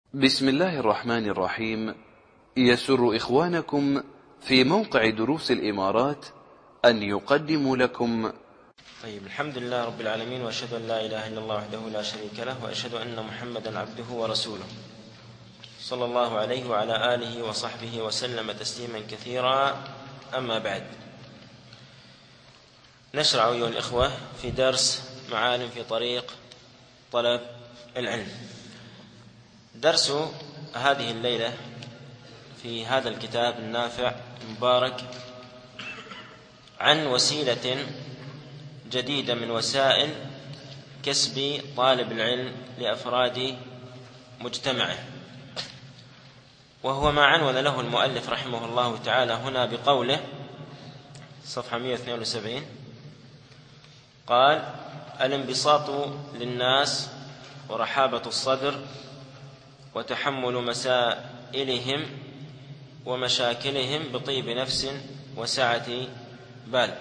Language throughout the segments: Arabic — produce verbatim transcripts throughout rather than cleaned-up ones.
بسم الله الرحمن الرحيم. يسر إخوانكم في موقع دروس الإمارات أن يقدموا لكم. طيب، الحمد لله رب العالمين، وأشهد أن لا إله إلا الله وحده لا شريك له، وأشهد أن محمدا عبده ورسوله صلى الله عليه وعلى آله وصحبه وسلم تسليما كثيرا. أما بعد، نشرع أيها الإخوة في درس معالم في طريق طلب العلم. درس هذه الليلة في هذا الكتاب النافع المبارك عن وسيلة جديدة من وسائل كسب طالب العلم لأفراد مجتمعه، وهو ما عنون له المؤلف رحمه الله تعالى هنا بقوله صفحة مئة واثنين وسبعين، قال: الانبساط للناس ورحابة الصدر وتحمل مسائلهم ومشاكلهم بطيب نفس وسعة بال.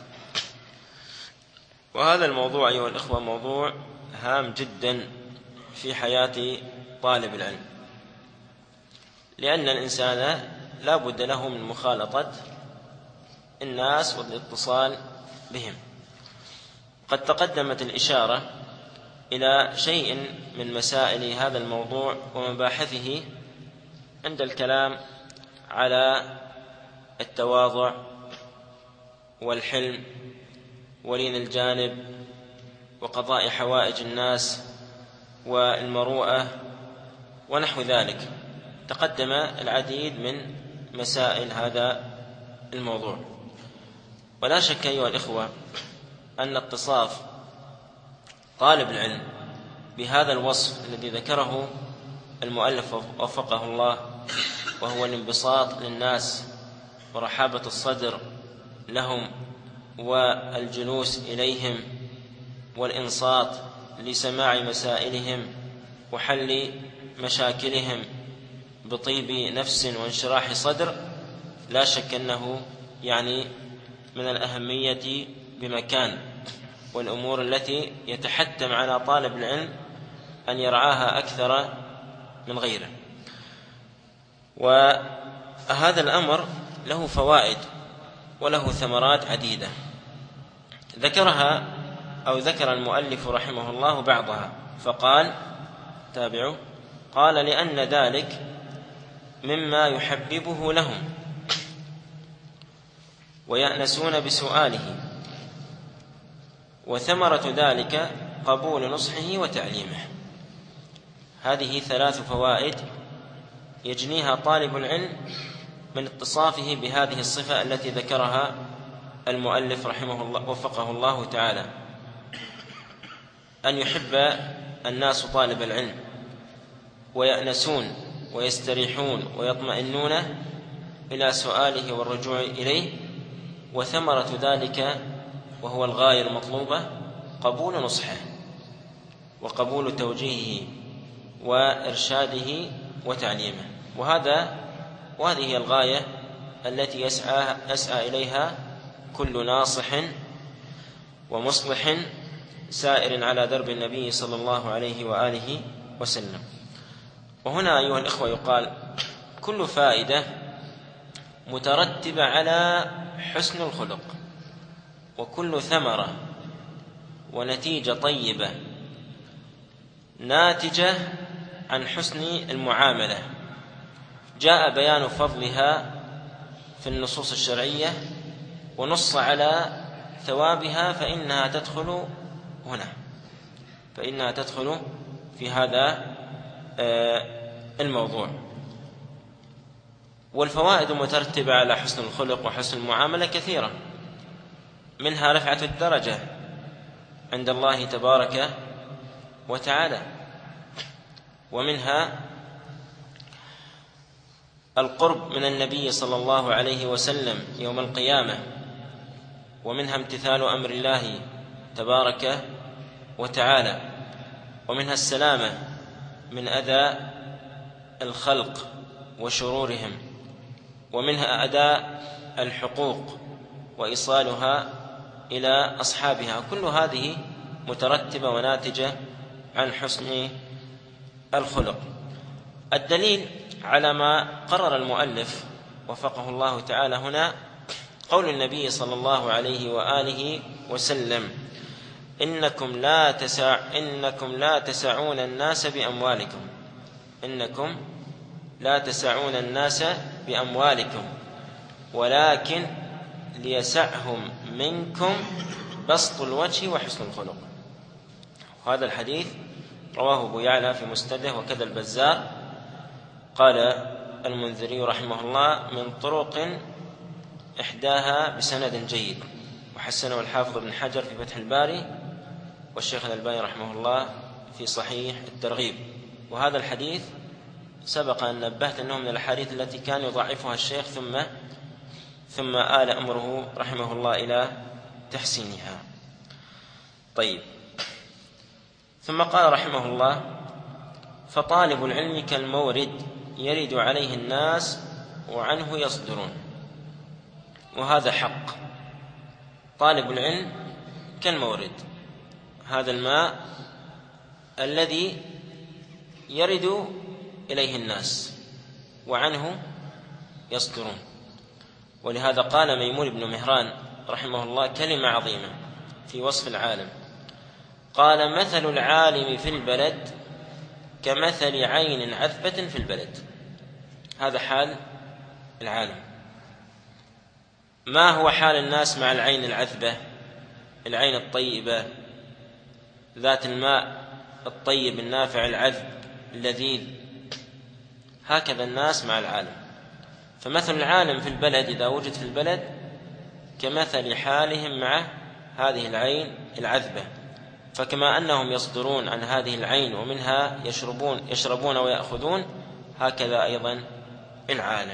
وهذا الموضوع أيها الإخوة موضوع هام جدا في حياة طالب العلم، لأن الإنسان لا بد له من مخالطة الناس والاتصال بهم. قد تقدمت الإشارة إلى شيء من مسائل هذا الموضوع ومباحثه عند الكلام على التواضع والحلم ولين الجانب وقضاء حوائج الناس والمروءة ونحو ذلك. تقدم العديد من مسائل هذا الموضوع، ولا شك أيها الإخوة أن اتصاف طالب العلم بهذا الوصف الذي ذكره المؤلف وفقه الله، وهو الانبساط للناس ورحابة الصدر لهم والجلوس إليهم والإنصات لسماع مسائلهم وحل مشاكلهم بطيب نفس وانشراح صدر، لا شك أنه يعني من الأهمية بمكان، والأمور التي يتحتم على طالب العلم أن يرعاها أكثر من غيره. وهذا الأمر له فوائد وله ثمرات عديدة ذكرها أو ذكر المؤلف رحمه الله بعضها، فقال: تابعوا، قال: لأن ذلك مما يحببه لهم ويأنسون بسؤاله، وثمرة ذلك قبول نصحه وتعليمه. هذه ثلاث فوائد يجنيها طالب العلم من اتصافه بهذه الصفة التي ذكرها المؤلف رحمه الله وفقه الله تعالى: أن يحب الناس طالب العلم ويأنسون ويستريحون ويطمئنون إلى سؤاله والرجوع إليه، وثمرة ذلك وهو الغاية المطلوبة قبول نصحه وقبول توجيهه وإرشاده وتعليمه. وهذا وهذه هي الغاية التي يسعى, يسعى إليها كل ناصح ومصلح سائر على درب النبي صلى الله عليه وآله وسلم. وهنا أيها الإخوة يقال: كل فائدة مترتبة على حسن الخلق، وكل ثمرة ونتيجة طيبة ناتجة عن حسن المعاملة جاء بيان فضلها في النصوص الشرعية، ونص على ثوابها فإنها تدخل هنا فإنها تدخل في هذا الموضوع. والفوائد المترتبة على حسن الخلق وحسن المعاملة كثيرة، منها رفعة الدرجة عند الله تبارك وتعالى، ومنها القرب من النبي صلى الله عليه وسلم يوم القيامة، ومنها امتثال أمر الله تبارك وتعالى، ومنها السلامة من أذى الخلق وشرورهم، ومنها أداء الحقوق وإيصالها إلى أصحابها. كل هذه مترتبة وناتجة عن حسن الخلق. الدليل على ما قرر المؤلف وفقه الله تعالى هنا قول النبي صلى الله عليه وآله وسلم: إنكم لا تسع إنكم لا تسعون الناس بأموالكم إنكم لا تسعون الناس بأموالكم ولكن ليسعهم منكم بسط الوجه وحسن الخلق. هذا الحديث رواه أبو يعلى في مسنده وكذا البزار. قال المنذري رحمه الله: من طرق إحداها بسند جيد، وحسنه الحافظ ابن حجر في فتح الباري، والشيخ الألباني رحمه الله في صحيح الترغيب. وهذا الحديث سبق أن نبهت أنه من الأحاديث التي كان يضعفها الشيخ ثم ثم آل أمره رحمه الله إلى تحسينها. طيب، ثم قال رحمه الله: فطالب العلم كالمورد يرد عليه الناس وعنه يصدرون. وهذا حق، طالب العلم كالمورد، هذا الماء الذي يرد إليه الناس وعنه يصدرون. ولهذا قال ميمون بن مهران رحمه الله كلمة عظيمة في وصف العالم، قال: مثل العالم في البلد كمثل عين عذبة في البلد. هذا حال العالم. ما هو حال الناس مع العين العذبة، العين الطيبة ذات الماء الطيب النافع العذب اللذيذ؟ هكذا الناس مع العالم. فمثل العالم في البلد إذا وجد في البلد كمثل حالهم مع هذه العين العذبة. فكما أنهم يصدرون عن هذه العين ومنها يشربون يشربون ويأخذون، هكذا أيضا العالم.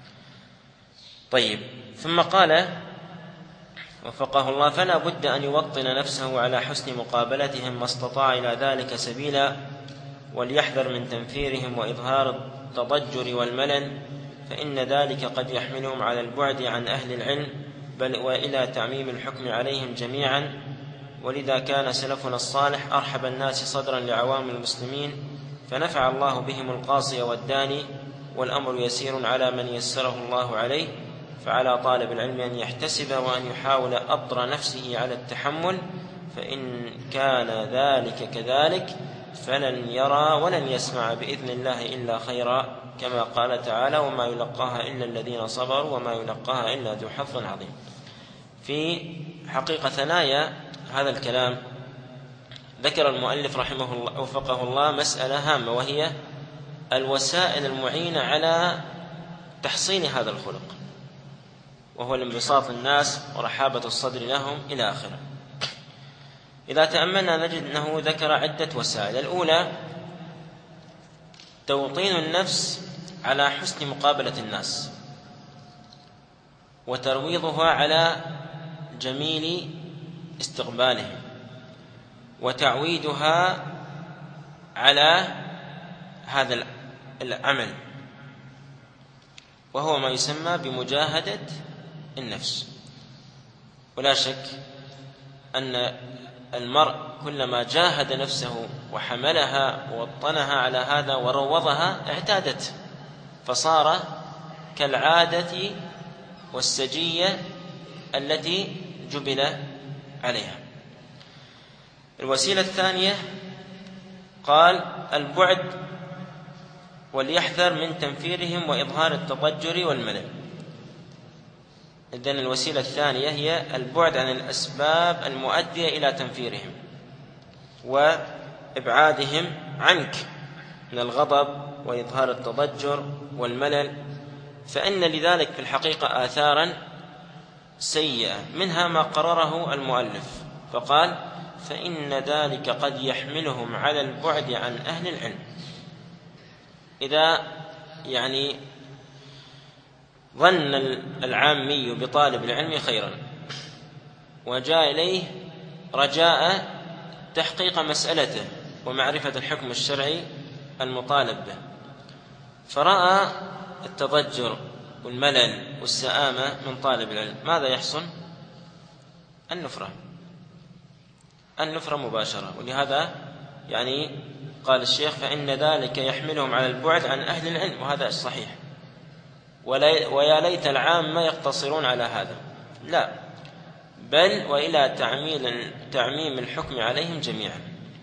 طيب، ثم قال وفقه الله: فلا بد أن يوطن نفسه على حسن مقابلتهم ما استطاع إلى ذلك سبيلا، وليحذر من تنفيرهم وإظهار التضجر والملل، فإن ذلك قد يحملهم على البعد عن أهل العلم، بل وإلى تعميم الحكم عليهم جميعا. ولذا كان سلفنا الصالح أرحب الناس صدرا لعوام المسلمين، فنفع الله بهم القاصي والداني، والأمر يسير على من يسره الله عليه. فعلى طالب العلم أن يحتسب وأن يحاول أبر نفسه على التحمل، فإن كان ذلك كذلك فلن يرى ولن يسمع بإذن الله إلا خيرا، كما قال تعالى: وما يلقاها إلا الذين صبروا وما يلقاها إلا ذو حظ عظيم. في حقيقة ثنايا هذا الكلام ذكر المؤلف رحمه الله وفقه الله مسألة هامة، وهي الوسائل المعينة على تحصين هذا الخلق، وهو الانبساط الناس ورحابة الصدر لهم إلى آخره. إذا تأملنا نجد أنه ذكر عدة وسائل. الأولى توطين النفس على حسن مقابلة الناس، وترويضها على جميل استقبالهم، وتعويدها على هذا العمل، وهو ما يسمى بمجاهدة النفس. ولا شك أن المرء كلما جاهد نفسه وحملها ووطنها على هذا وروضها اعتادت، فصار كالعادة والسجية التي جبل عليها. الوسيلة الثانية قال: البعد، وليحذر من تنفيرهم وإظهار التضجر والملل. إذن الوسيلة الثانية هي البعد عن الأسباب المؤدية إلى تنفيرهم وإبعادهم عنك من الغضب وإظهار التضجر والملل، فإن لذلك في الحقيقة آثارا سيئة، منها ما قرره المؤلف فقال: فإن ذلك قد يحملهم على البعد عن أهل العلم. إذا يعني ظن العامي بطالب العلم خيرا وجاء إليه رجاء تحقيق مسألته ومعرفة الحكم الشرعي المطالب به، فرأى التضجر والملل والسآمة من طالب العلم، ماذا يحصل؟ النفرة النفرة مباشرة. ولهذا يعني قال الشيخ فإن ذلك يحملهم على البعد عن أهل العلم، وهذا الصحيح، ويا ليت العامة يقتصرون على هذا، لا، بل وإلى تعميم الحكم عليهم جميعا،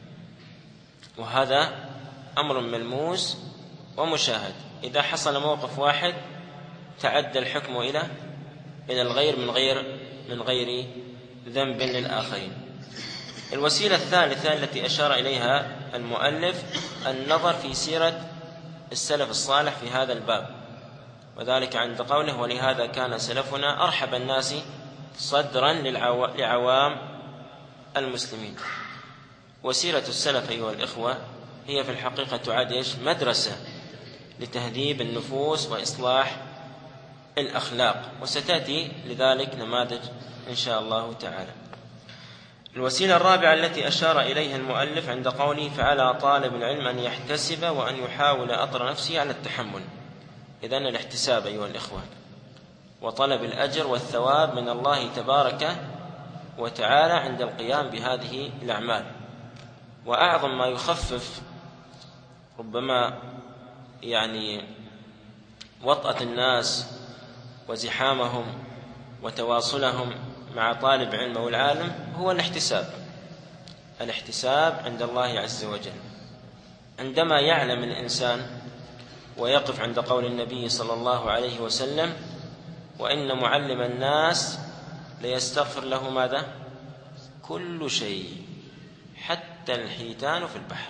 وهذا أمر ملموس ومشاهد. إذا حصل موقف واحد تعدى الحكم إلى إلى الغير من غير من غير ذنب للآخرين. الوسيلة الثالثة التي أشار إليها المؤلف النظر في سيرة السلف الصالح في هذا الباب، وذلك عند قوله ولهذا كان سلفنا أرحب الناس صدرا لعوام المسلمين. وسيرة السلف أيها الإخوة هي في الحقيقة تعد مدرسة لتهذيب النفوس وإصلاح الأخلاق، وستأتي لذلك نماذج إن شاء الله تعالى. الوسيلة الرابعة التي أشار إليها المؤلف عند قوله فعلى طالب العلم أن يحتسب وأن يحاول أطر نفسه على التحمل. إذن الاحتساب أيها الإخوة وطلب الأجر والثواب من الله تبارك وتعالى عند القيام بهذه الأعمال. وأعظم ما يخفف ربما يعني وطأة الناس وزحامهم وتواصلهم مع طالب علم أو العالم هو الاحتساب الاحتساب عند الله عز وجل. عندما يعلم الإنسان ويقف عند قول النبي صلى الله عليه وسلم وإن معلم الناس ليستغفر له ماذا؟ كل شيء حتى الحيتان في البحر،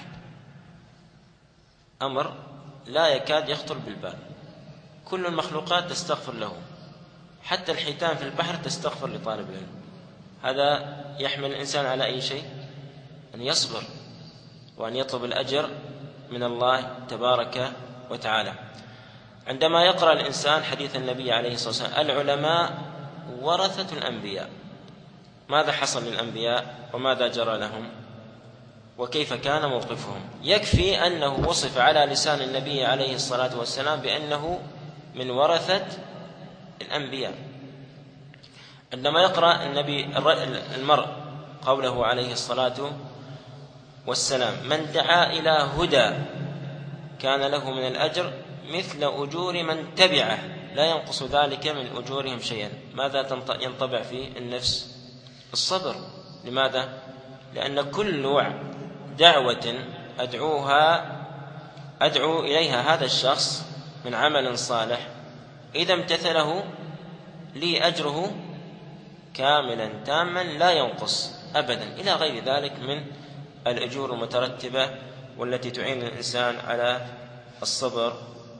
أمر لا يكاد يخطر بالبال. كل المخلوقات تستغفر له، حتى الحيتان في البحر تستغفر لطالب العلم. هذا يحمل الإنسان على أي شيء؟ أن يصبر وأن يطلب الأجر من الله تبارك وتعالى. عندما يقرأ الإنسان حديث النبي عليه الصلاة والسلام العلماء ورثة الأنبياء، ماذا حصل للأنبياء وماذا جرى لهم وكيف كان موقفهم؟ يكفي أنه وصف على لسان النبي عليه الصلاة والسلام بأنه من ورثة الأنبياء. عندما يقرأ النبي المرء قوله عليه الصلاة والسلام من دعا إلى هدى كان له من الأجر مثل أجور من تبعه لا ينقص ذلك من أجورهم شيئا. ماذا ينطبع في النفس؟ الصبر. لماذا؟ لأن كل دعوة أدعوها أدعو إليها هذا الشخص من عمل صالح إذا امتثله لي أجره كاملا تاما لا ينقص أبدا، إلى غير ذلك من الأجور المترتبة والتي تعين الإنسان على الصبر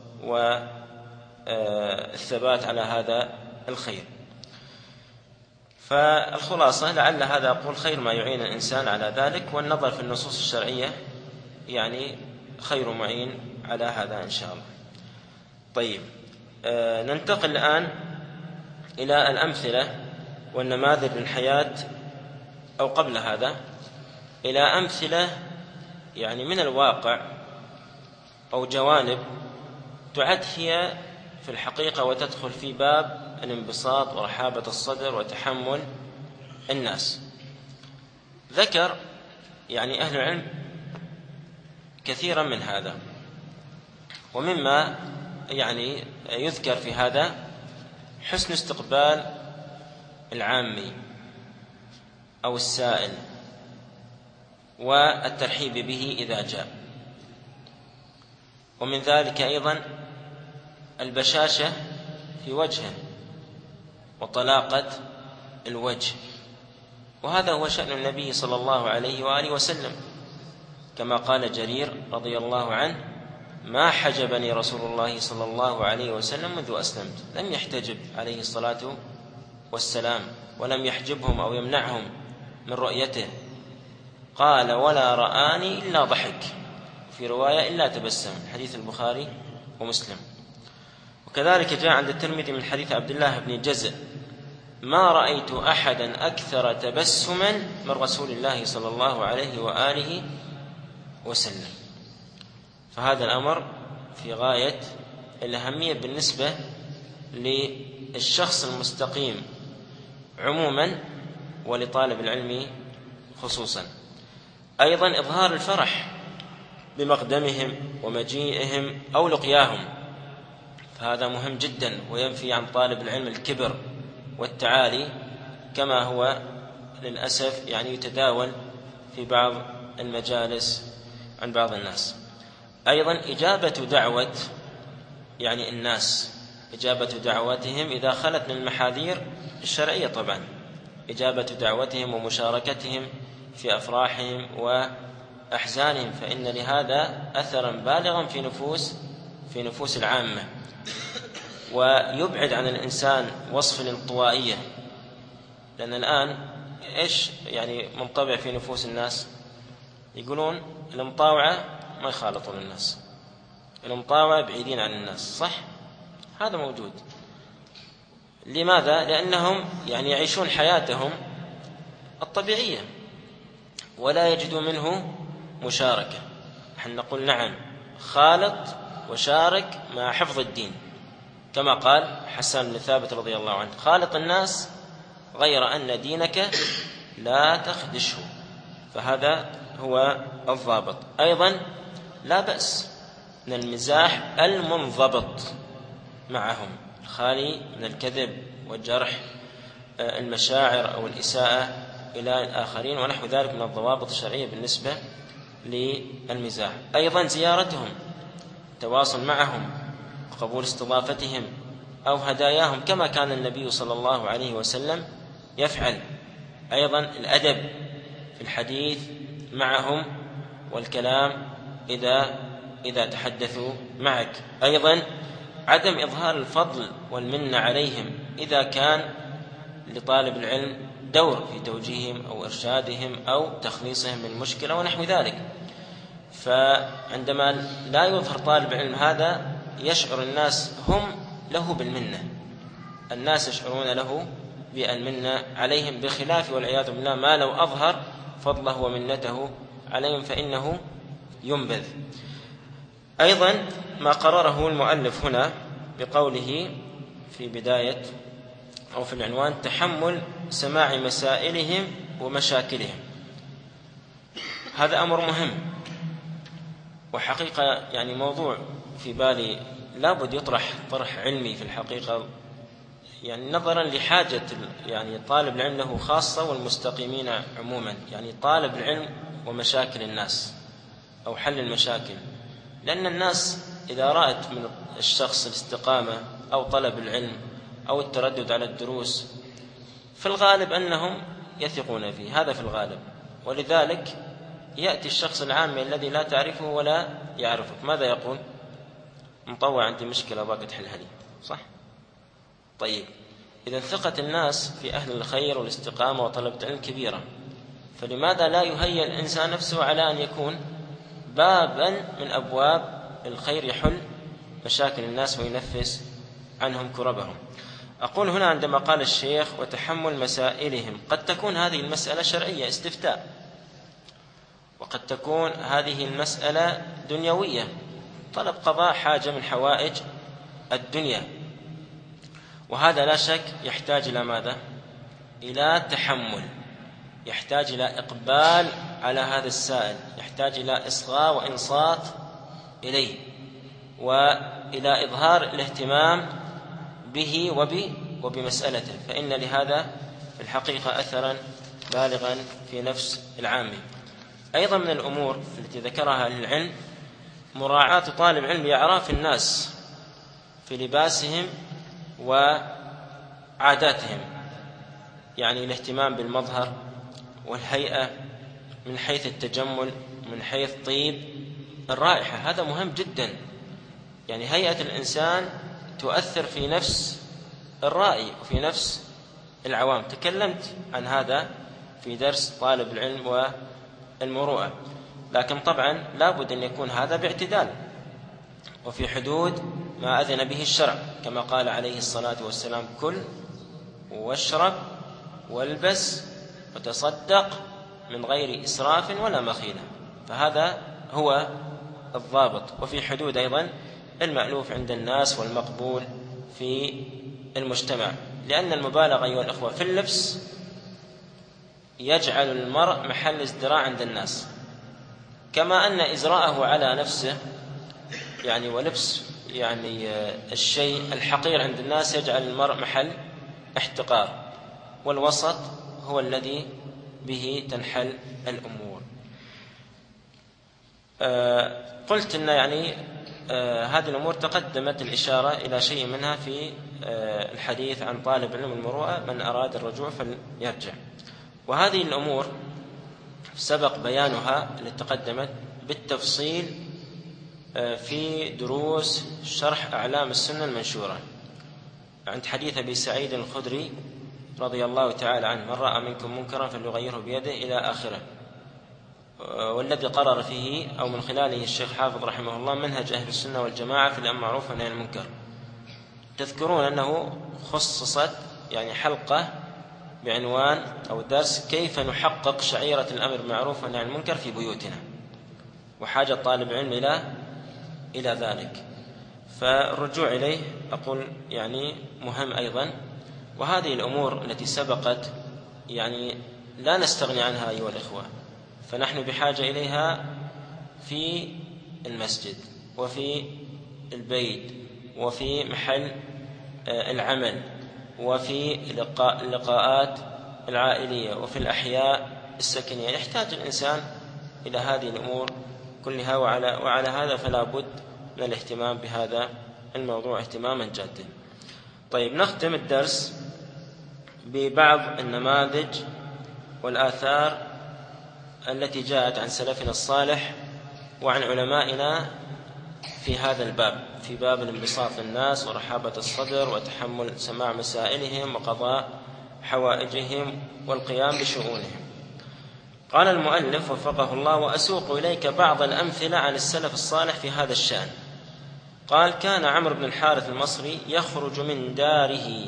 والثبات على هذا الخير. فالخلاصة لعل هذا أقول خير ما يعين الإنسان على ذلك، والنظر في النصوص الشرعية يعني خير معين على هذا إن شاء الله. طيب، آه ننتقل الآن إلى الأمثلة والنماذج من حياة أو قبل هذا إلى أمثلة يعني من الواقع أو جوانب تعد هي في الحقيقة وتدخل في باب الانبساط ورحابة الصدر وتحمل الناس. ذكر يعني أهل العلم كثيرا من هذا، ومما يعني يذكر في هذا حسن استقبال العامي أو السائل والترحيب به إذا جاء، ومن ذلك أيضا البشاشة في وجهه وطلاقة الوجه، وهذا هو شأن النبي صلى الله عليه وآله وسلم، كما قال جرير رضي الله عنه ما حجبني رسول الله صلى الله عليه وسلم منذ أسلمت. لم يحتجب عليه الصلاة والسلام ولم يحجبهم أو يمنعهم من رؤيته. قال ولا رآني إلا ضحك، في رواية إلا تبسم، حديث البخاري ومسلم. وكذلك جاء عند الترمذي من حديث عبد الله بن جزء ما رأيت أحدا أكثر تبسما من رسول الله صلى الله عليه وآله وسلم. فهذا الأمر في غاية الأهمية بالنسبة للشخص المستقيم عموما ولطالب العلم خصوصا. أيضا إظهار الفرح بمقدمهم ومجيئهم أو لقياهم، فهذا مهم جدا، وينفي عن طالب العلم الكبر والتعالي كما هو للأسف يعني يتداول في بعض المجالس عن بعض الناس. أيضا إجابة دعوة يعني الناس، إجابة دعوتهم إذا خلت من المحاذير الشرعية، طبعا إجابة دعوتهم ومشاركتهم في أفراحهم وأحزانهم، فإن لهذا أثرا بالغا في نفوس في نفوس العامة، ويبعد عن الإنسان وصف الانطوائية، لأن الآن إيش يعني منطبع في نفوس الناس؟ يقولون المطاوعة ما يخالطون الناس، المطاوعة بعيدين عن الناس، صح؟ هذا موجود. لماذا؟ لأنهم يعني يعيشون حياتهم الطبيعية ولا يجدوا منه مشاركة. نحن نقول نعم، خالط وشارك مع حفظ الدين، كما قال حسان بن ثابت رضي الله عنه: خالط الناس غير أن دينك لا تخدشه. فهذا هو الضابط. أيضا لا بأس من المزاح المنضبط معهم، الخالي من الكذب والجرح المشاعر أو الإساءة إلى الآخرين ونحو ذلك من الضوابط الشرعية بالنسبة للمزاح. أيضا زيارتهم، التواصل معهم، قبول استضافتهم أو هداياهم كما كان النبي صلى الله عليه وسلم يفعل. أيضا الأدب في الحديث معهم والكلام إذا إذا تحدثوا معك. أيضا عدم إظهار الفضل والمنة عليهم إذا كان لطالب العلم دور في توجيههم أو إرشادهم أو تخليصهم من مشكلة ونحو ذلك. فعندما لا يظهر طالب العلم هذا يشعر الناس هم له بالمنة، الناس يشعرون له بالمنة عليهم، بخلاف والعياذ بالله ما لو أظهر فضله ومنته عليهم فإنه ينبذ. أيضا ما قرره المؤلف هنا بقوله في بداية أو في العنوان: تحمل سماع مسائلهم ومشاكلهم. هذا أمر مهم، وحقيقة يعني موضوع في بالي لابد يطرح طرح علمي في الحقيقة، يعني نظرا لحاجة يعني طالب العلم له خاصة والمستقيمين عموما، يعني طالب العلم ومشاكل الناس أو حل المشاكل. لأن الناس إذا رأت من الشخص الاستقامة أو طلب العلم أو التردد على الدروس، في الغالب أنهم يثقون فيه، هذا في الغالب. ولذلك يأتي الشخص العامي الذي لا تعرفه ولا يعرفك، ماذا يقول؟ مطوع عندي مشكلة باقي تحلها لي، صح؟ طيب، إذا ثقة الناس في أهل الخير والاستقامة وطلب العلم كبيرة، فلماذا لا يهيئ الإنسان نفسه على أن يكون بابا من أبواب الخير يحل مشاكل الناس وينفس عنهم كربهم؟ أقول هنا عندما قال الشيخ وتحمل مسائلهم، قد تكون هذه المسألة شرعية استفتاء، وقد تكون هذه المسألة دنيوية، طلب قضاء حاجة من حوائج الدنيا، وهذا لا شك يحتاج إلى ماذا؟ إلى تحمل، يحتاج إلى إقبال على هذا السائل، يحتاج إلى إصغاء وإنصات إليه، وإلى إظهار الاهتمام به وبمسألته، فإن لهذا في الحقيقة أثرا بالغا في نفس العامي. أيضا من الأمور التي ذكرها أهل العلم مراعاة طالب العلم لأعراف الناس في لباسهم وعاداتهم، يعني الاهتمام بالمظهر والهيئة من حيث التجمل، من حيث طيب الرائحة، هذا مهم جدا. يعني هيئة الإنسان تؤثر في نفس الرائي وفي نفس العوام، تكلمت عن هذا في درس طالب العلم والمروءة، لكن طبعا لابد أن يكون هذا باعتدال وفي حدود ما أذن به الشرع، كما قال عليه الصلاة والسلام: كل واشرب والبس وتصدق من غير إسراف ولا مخيلة. فهذا هو الضابط، وفي حدود أيضا المألوف عند الناس والمقبول في المجتمع، لأن المبالغة أيها الأخوة في اللبس يجعل المرء محل ازدراء عند الناس، كما أن إزراءه على نفسه يعني ولبس يعني الشيء الحقير عند الناس يجعل المرء محل احتقار، والوسط هو الذي به تنحل الأمور. آه قلت أن يعني آه هذه الأمور تقدمت الإشارة إلى شيء منها في آه الحديث عن طالب علم المروءة، من أراد الرجوع فليرجع. وهذه الأمور سبق بيانها اللي تقدمت بالتفصيل في دروس شرح أعلام السنة المنشورة عند حديث أبي سعيد الخدري رضي الله تعالى عنه: من رأى منكم منكرا فليغيره بيده إلى آخره، والذي قرر فيه أو من خلاله الشيخ حافظ رحمه الله منهج أهل السنة والجماعة في الأمر بالمعروف والنهي عن المنكر. تذكرون أنه خصصت يعني حلقة بعنوان أو درس: كيف نحقق شعيرة الأمر بالمعروف والنهي عن المنكر في بيوتنا، وحاجة طالب علم إلى إلى ذلك. فالرجوع إليه أقول يعني مهم أيضا. وهذه الأمور التي سبقت يعني لا نستغني عنها أيها الإخوة، فنحن بحاجة إليها في المسجد وفي البيت وفي محل العمل وفي اللقاءات العائلية وفي الأحياء السكنية. يحتاج الإنسان إلى هذه الأمور كلها، وعلى, وعلى هذا فلا بد من الاهتمام بهذا الموضوع اهتماما جادا. طيب، نختم الدرس ببعض النماذج والآثار التي جاءت عن سلفنا الصالح وعن علمائنا في هذا الباب، في باب الانبساط للناس ورحابة الصدر وتحمل سماع مسائلهم وقضاء حوائجهم والقيام بشؤونهم. قال المؤلف وفقه الله: وأسوق إليك بعض الأمثلة عن السلف الصالح في هذا الشأن. قال: كان عمرو بن الحارث المصري يخرج من داره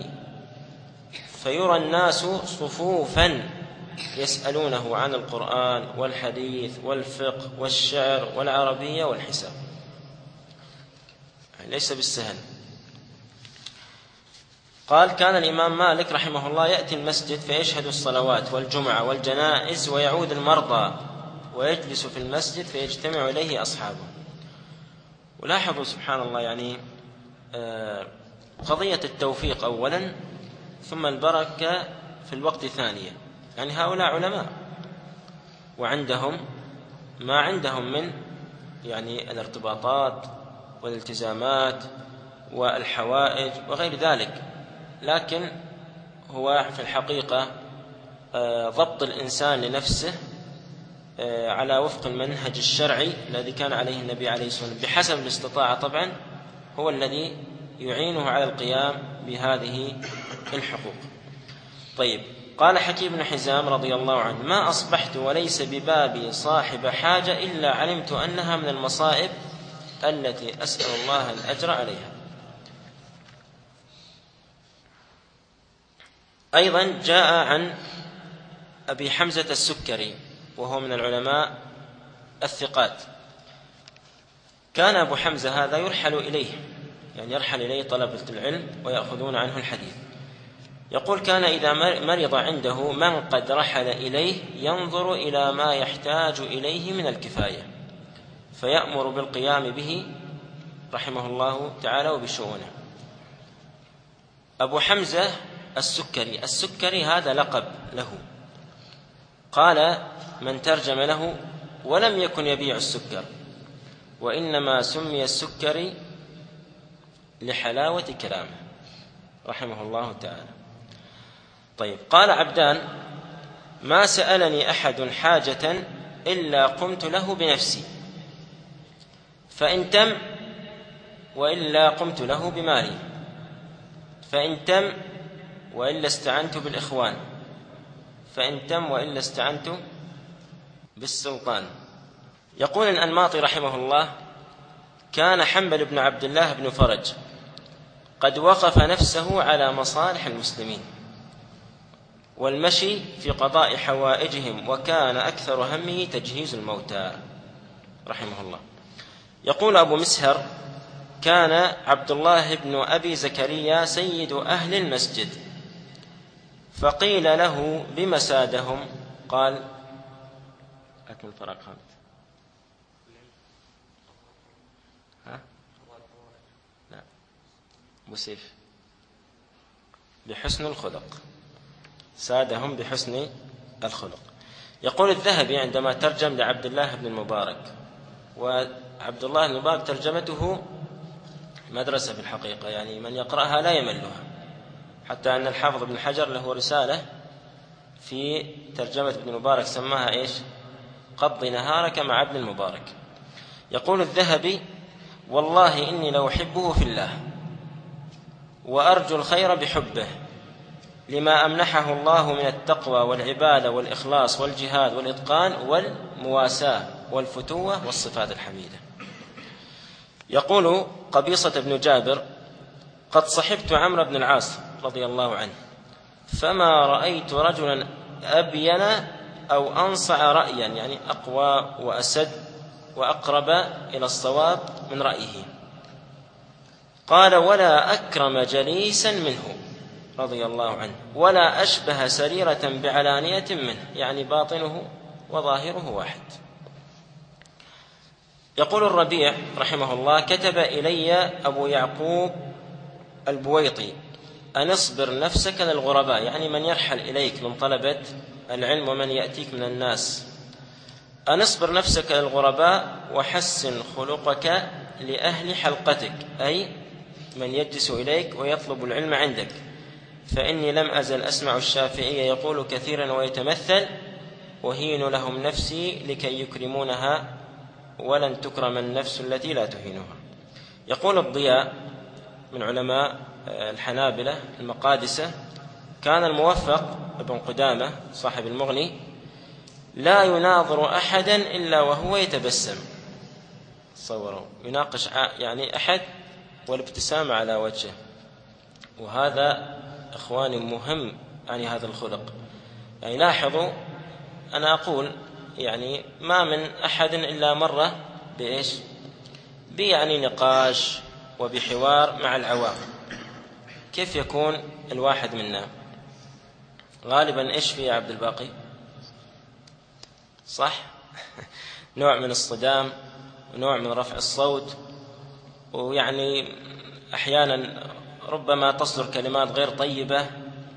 فيرى الناس صفوفا يسألونه عن القرآن والحديث والفقه والشعر والعربية والحساب. ليس بالسهل. قال: كان الإمام مالك رحمه الله يأتي المسجد فيشهد الصلوات والجمعة والجنائز ويعود المرضى ويجلس في المسجد فيجتمع إليه أصحابه. ولاحظوا سبحان الله يعني قضية التوفيق أولا ثم البركة في الوقت ثانيا. يعني هؤلاء علماء وعندهم ما عندهم من يعني الارتباطات والالتزامات والحوائج وغير ذلك، لكن هو في الحقيقة ضبط الإنسان لنفسه على وفق المنهج الشرعي الذي كان عليه النبي عليه الصلاة والسلام بحسب الاستطاعة طبعا هو الذي يعينه على القيام بهذه الحقوق. طيب، قال حكيم بن حزام رضي الله عنه: ما أصبحت وليس ببابي صاحب حاجة إلا علمت أنها من المصائب التي أسأل الله الأجر عليها. أيضا جاء عن أبي حمزة السكري وهو من العلماء الثقات. كان أبو حمزة هذا يرحل إليه، يعني يرحل إليه طلبة العلم ويأخذون عنه الحديث. يقول: كان إذا مرض عنده من قد رحل إليه ينظر إلى ما يحتاج إليه من الكفاية فيأمر بالقيام به رحمه الله تعالى وبشؤونه. أبو حمزة السكري، السكري هذا لقب له. قال من ترجم له: ولم يكن يبيع السكر، وإنما سمي السكري لحلاوة كلامه رحمه الله تعالى. طيب، قال عبدان: ما سألني أحد حاجة إلا قمت له بنفسي، فإن تم وإلا قمت له بمالي، فإن تم وإلا استعنت بالإخوان، فإن تم وإلا استعنت بالسلطان. يقول الأنماطي رحمه الله: كان حنبل بن عبد الله بن فرج قد وقف نفسه على مصالح المسلمين والمشي في قضاء حوائجهم، وكان أكثر همه تجهيز الموتى رحمه الله. يقول أبو مسهر: كان عبد الله بن أبي زكريا سيد أهل المسجد، فقيل له: بما سادهم؟ قال: أكمل فرق خالد. أبو سيف بحسن الخلق، سادهم بحسن الخلق. يقول الذهبي عندما ترجم لعبد الله بن المبارك، وعبد الله بن المبارك ترجمته مدرسة في الحقيقة، يعني من يقرأها لا يملها، حتى أن الحافظ بن حجر له رسالة في ترجمة ابن المبارك سماها إيش؟ قض نهارك مع ابن المبارك. يقول الذهبي: والله إني لأحبه في الله وأرجو الخير بحبه، لما أمنحه الله من التقوى والعبادة والإخلاص والجهاد والإتقان والمواساة والفتوة والصفات الحميدة. يقول قبيصة بن جابر: قد صحبت عمرو بن العاص رضي الله عنه، فما رأيت رجلا أبين أو أنصع رأيا، يعني أقوى وأسد وأقرب إلى الصواب من رأيه. قال: ولا أكرم جليسا منه رضي الله عنه، ولا أشبه سريرة بعلانية منه، يعني باطنه وظاهره واحد. يقول الربيع رحمه الله: كتب إلي أبو يعقوب البويطي أن اصبر نفسك للغرباء، يعني من يرحل إليك من طلبة العلم ومن يأتيك من الناس، أن اصبر نفسك للغرباء وحسن خلقك لأهل حلقتك، أي من يجلس إليك ويطلب العلم عندك، فإني لم أزل أسمع الشافعي يقول كثيرا ويتمثل: أهين لهم نفسي لكي يكرمونها، ولن تكرم النفس التي لا تهينها. يقول الضياء من علماء الحنابلة المقادسة: كان الموفق ابن قدامة صاحب المغني لا يناظر أحدا إلا وهو يتبسم. تصوروا يناقش يعني أحد والابتسامة على وجهه، وهذا إخواني مهم يعني هذا الخلق. يعني لاحظوا، أنا أقول يعني ما من أحد إلا مرة بإيش؟ بيعني نقاش وبحوار مع العوام. كيف يكون الواحد منا؟ غالبا إيش فيه يا عبد الباقي؟ صح؟ نوع من الصدام ونوع من رفع الصوت، ويعني أحيانا ربما تصدر كلمات غير طيبة.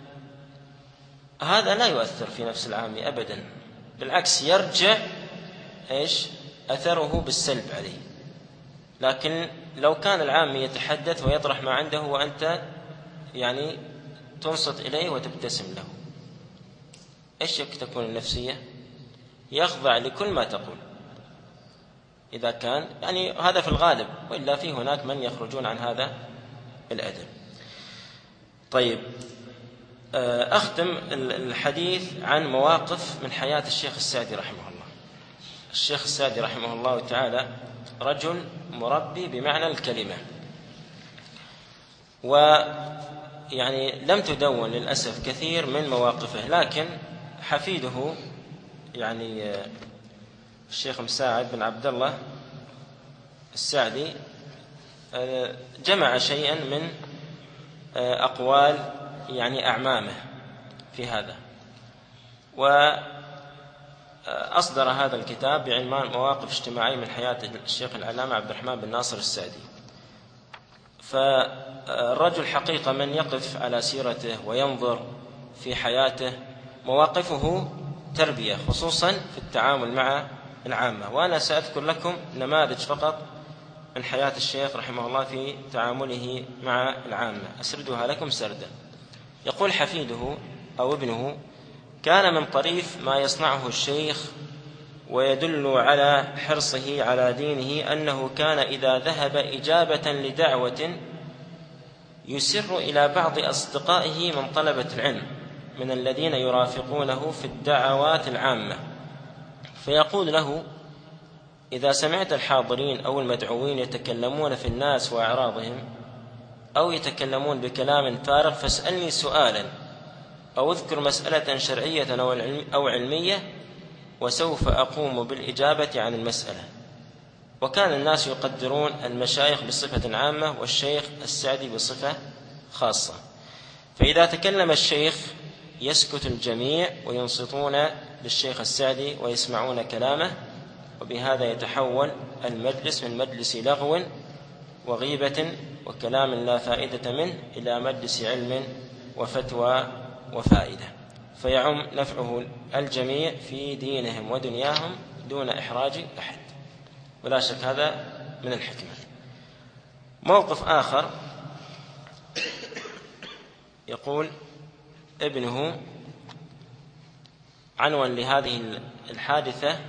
هذا لا يؤثر في نفس العامي أبدا، بالعكس يرجع إيش؟ أثره بالسلب عليه. لكن لو كان العامي يتحدث ويطرح ما عنده وأنت يعني تنصت إليه وتبتسم له، إيش تكون النفسية؟ يخضع لكل ما تقول إذا كان يعني هذا في الغالب، وإلا في هناك من يخرجون عن هذا الأدب. طيب، أختم الحديث عن مواقف من حياة الشيخ السعدي رحمه الله. الشيخ السعدي رحمه الله تعالى رجل مربي بمعنى الكلمة، ويعني لم تدون للأسف كثير من مواقفه، لكن حفيده يعني الشيخ مساعد بن عبد الله السعدي جمع شيئا من أقوال يعني أعمامه في هذا، وأصدر هذا الكتاب بعنوان مواقف اجتماعية من حياة الشيخ العلامة عبد الرحمن بن ناصر السعدي. فالرجل حقيقة من يقف على سيرته وينظر في حياته مواقفه تربية، خصوصا في التعامل مع العامة. وأنا سأذكر لكم نماذج فقط من حياة الشيخ رحمه الله في تعامله مع العامة، أسردها لكم سردا. يقول حفيده أو ابنه: كان من طريف ما يصنعه الشيخ ويدل على حرصه على دينه أنه كان إذا ذهب إجابة لدعوة يسر إلى بعض أصدقائه من طلبة العلم من الذين يرافقونه في الدعوات العامة، فيقول له: إذا سمعت الحاضرين أو المدعوين يتكلمون في الناس وأعراضهم أو يتكلمون بكلام فارغ فاسألني سؤالا أو اذكر مسألة شرعية أو علمية وسوف أقوم بالإجابة عن المسألة. وكان الناس يقدرون المشايخ بصفة عامة والشيخ السعدي بصفة خاصة، فإذا تكلم الشيخ يسكت الجميع وينصتون للشيخ السعدي ويسمعون كلامه، وبهذا يتحول المجلس من مجلس لغو وغيبة وكلام لا فائدة منه إلى مجلس علم وفتوى وفائدة، فيعم نفعه الجميع في دينهم ودنياهم دون إحراج أحد، ولا شك هذا من الحكمة. موقف آخر يقول ابنه عنوان لهذه الحادثة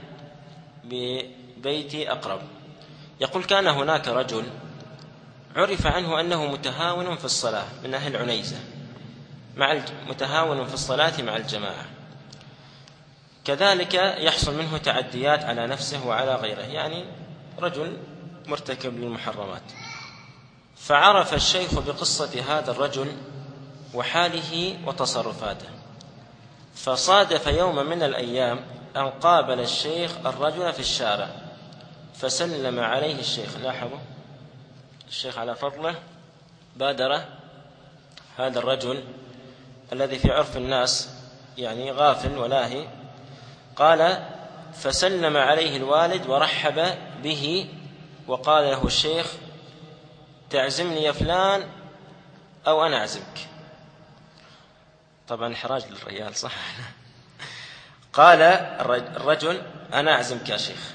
ببيتي أقرب، يقول كان هناك رجل عرف عنه أنه متهاون في الصلاة من أهل عنيزة، مع متهاون في الصلاة مع الجماعة، كذلك يحصل منه تعديات على نفسه وعلى غيره، يعني رجل مرتكب للمحرمات. فعرف الشيخ بقصة هذا الرجل وحاله وتصرفاته، فصادف يوم من الأيام أن قابل الشيخ الرجل في الشارع فسلم عليه الشيخ. لاحظوا الشيخ على فضله بادر هذا الرجل الذي في عرف الناس يعني غافل ولاهي، قال فسلم عليه الوالد ورحب به وقال له الشيخ تعزمني يا فلان أو أنا أعزمك. طبعا حراج للرجال صح. قال الرجل أنا أعزمك يا شيخ.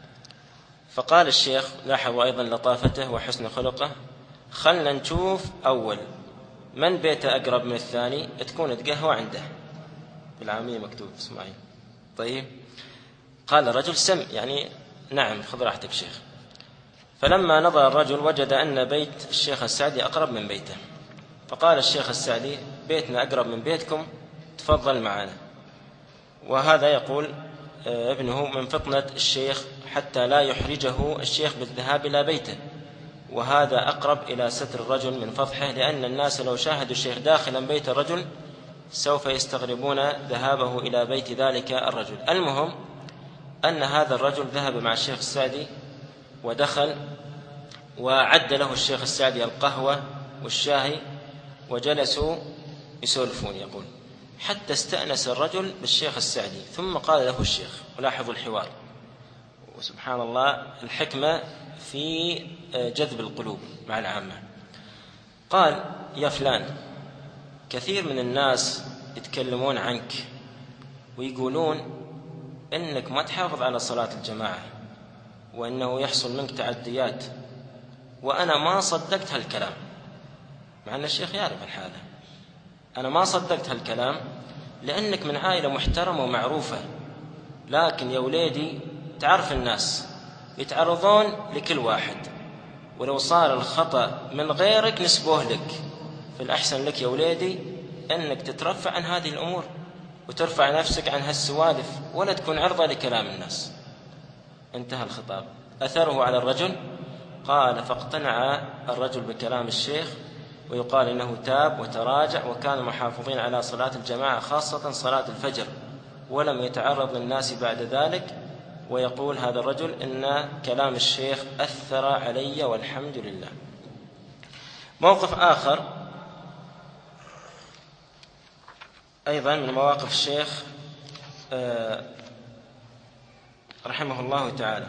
فقال الشيخ لاحظوا أيضا لطافته وحسن خلقه خلنا نشوف أول من بيته أقرب من الثاني تكون تقهوى عنده، بالعامية مكتوب اسمعين. طيب قال الرجل سم يعني نعم خذ راحتك شيخ. فلما نظر الرجل وجد أن بيت الشيخ السعدي أقرب من بيته، فقال الشيخ السعدي بيتنا أقرب من بيتكم تفضل معنا. وهذا يقول ابنه من فطنة الشيخ حتى لا يحرجه الشيخ بالذهاب إلى بيته، وهذا أقرب إلى ستر الرجل من فضحه، لأن الناس لو شاهدوا الشيخ داخلا بيت الرجل سوف يستغربون ذهابه إلى بيت ذلك الرجل. المهم أن هذا الرجل ذهب مع الشيخ السعدي ودخل وعد له الشيخ السعدي القهوة والشاهي وجلسوا يسولفون، يقول حتى استأنس الرجل بالشيخ السعدي، ثم قال له الشيخ، ولاحظوا الحوار وسبحان الله الحكمة في جذب القلوب مع العامة، قال يا فلان كثير من الناس يتكلمون عنك ويقولون إنك ما تحافظ على صلاة الجماعة وإنه يحصل منك تعديات، وأنا ما صدقت هالكلام، مع أن الشيخ يعرف الحالة. أنا ما صدقت هالكلام لأنك من عائلة محترمة ومعروفة، لكن يا وليدي تعرف الناس يتعرضون لكل واحد، ولو صار الخطأ من غيرك نسبوه لك، فالأحسن لك يا وليدي أنك تترفع عن هذه الأمور وترفع نفسك عن هالسوالف ولا تكون عرضة لكلام الناس. انتهى الخطاب. أثره على الرجل قال فاقتنع الرجل بكلام الشيخ، ويقال إنه تاب وتراجع وكانوا محافظين على صلاة الجماعة خاصة صلاة الفجر، ولم يتعرض للناس بعد ذلك. ويقول هذا الرجل إن كلام الشيخ أثر علي والحمد لله. موقف آخر أيضا من مواقف الشيخ رحمه الله تعالى،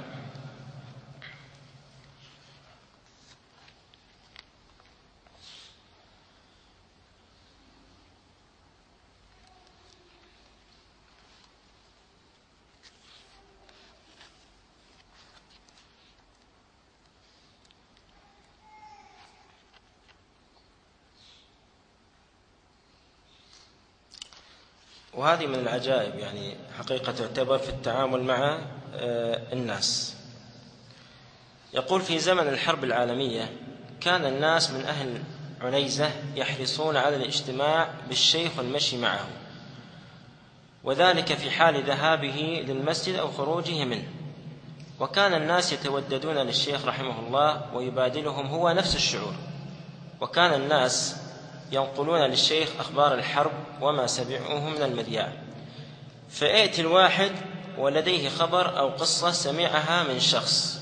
وهذه من العجائب يعني حقيقة تعتبر في التعامل مع الناس. يقول في زمن الحرب العالمية كان الناس من أهل عنيزة يحرصون على الاجتماع بالشيخ والمشي معه، وذلك في حال ذهابه للمسجد أو خروجه منه، وكان الناس يتوددون للشيخ رحمه الله ويبادلهم هو نفس الشعور، وكان الناس ينقلون للشيخ أخبار الحرب وما سمعوه من المذياع، فيأتي الواحد ولديه خبر أو قصة سمعها من شخص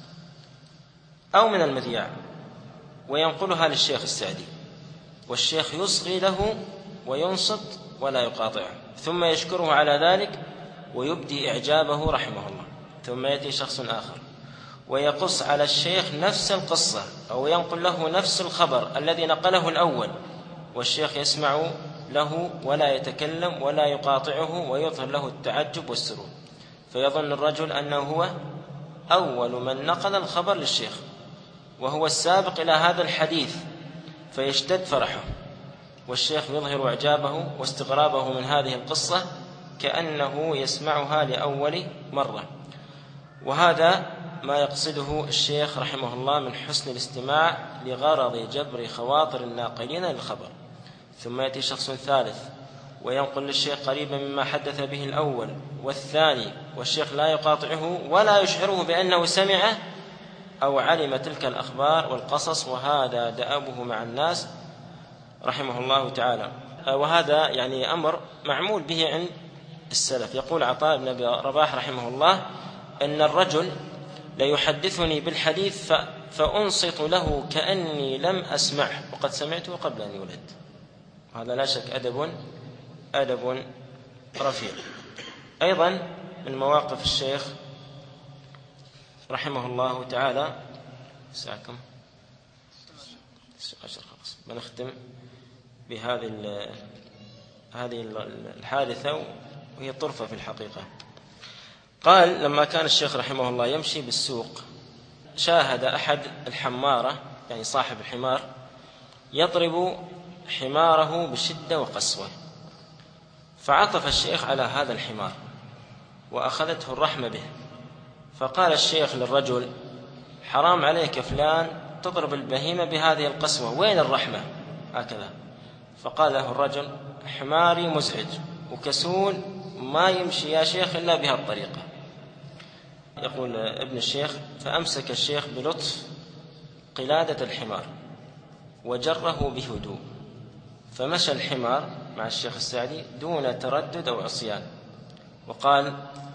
أو من المذياع وينقلها للشيخ السعدي، والشيخ يصغي له وينصت ولا يقاطعه، ثم يشكره على ذلك ويبدي إعجابه رحمه الله، ثم يأتي شخص آخر ويقص على الشيخ نفس القصة أو ينقل له نفس الخبر الذي نقله الأول، والشيخ يسمع له ولا يتكلم ولا يقاطعه ويظهر له التعجب والسرور، فيظن الرجل أنه هو أول من نقل الخبر للشيخ وهو السابق إلى هذا الحديث، فيشتد فرحه، والشيخ يظهر إعجابه واستغرابه من هذه القصة كأنه يسمعها لأول مرة. وهذا ما يقصده الشيخ رحمه الله من حسن الاستماع لغرض جبر خواطر الناقلين للخبر. ثم يأتي شخص ثالث وينقل للشيخ قريبا مما حدث به الأول والثاني، والشيخ لا يقاطعه ولا يشعره بأنه سمع أو علم تلك الأخبار والقصص، وهذا دأبه مع الناس رحمه الله تعالى. وهذا يعني أمر معمول به عند السلف. يقول عطاء بن أبي رباح رحمه الله أن الرجل ليحدثني بالحديث فأنصت له كأني لم أسمعه وقد سمعته قبل أن يولد. هذا لا شك أدب أدب رفيع. أيضا من مواقف الشيخ رحمه الله تعالى ساكم بنختم بهذه هذه الحادثة وهي طرفة في الحقيقة. قال لما كان الشيخ رحمه الله يمشي بالسوق شاهد أحد الحمارة يعني صاحب الحمار يضرب حماره بشدة وقسوة، فعطف الشيخ على هذا الحمار وأخذته الرحمة به، فقال الشيخ للرجل حرام عليك فلان تضرب البهيمة بهذه القسوة، وين الرحمة؟ هكذا. فقال له الرجل حماري مزعج وكسول ما يمشي يا شيخ إلا بها الطريقة. يقول ابن الشيخ فأمسك الشيخ بلطف قلادة الحمار وجره بهدوء، فمشى الحمار مع الشيخ السعدي دون تردد أو عصيان، وقال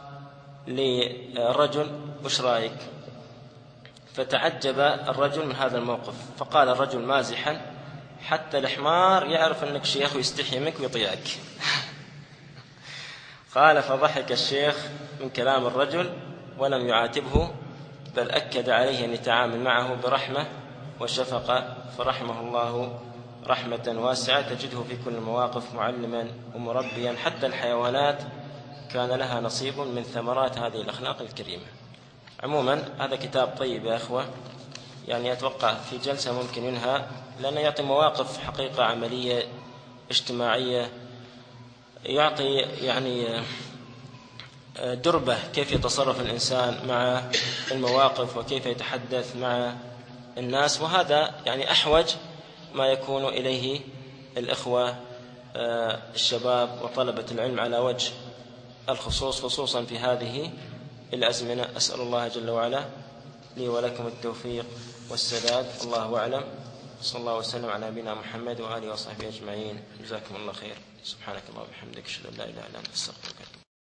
للرجل وش رأيك؟ فتعجب الرجل من هذا الموقف، فقال الرجل مازحا حتى الحمار يعرف أنك شيخ ويستحي منك ويطيعك. قال فضحك الشيخ من كلام الرجل ولم يعاتبه، بل أكد عليه أن يتعامل معه برحمة وشفقة، فرحمه الله رحمة واسعة تجده في كل المواقف معلما ومربيا، حتى الحيوانات كان لها نصيب من ثمرات هذه الأخلاق الكريمة. عموما هذا كتاب طيب يا أخوة، يعني أتوقع في جلسة ممكن ينهى، لأنه يعطي مواقف حقيقة عملية اجتماعية، يعطي يعني دربة كيف يتصرف الإنسان مع المواقف وكيف يتحدث مع الناس، وهذا يعني أحوج ما يكون إليه الإخوة الشباب وطلبة العلم على وجه الخصوص، خصوصا في هذه الأزمنة. أسأل الله جل وعلا لي ولكم التوفيق والسداد، الله أعلم. صلى الله وسلم على نبينا محمد وآله وصحبه أجمعين. جزاكم الله خير. سبحانك اللهم وبحمدك أشهد أن لا إله إلا أنت أستغفرك.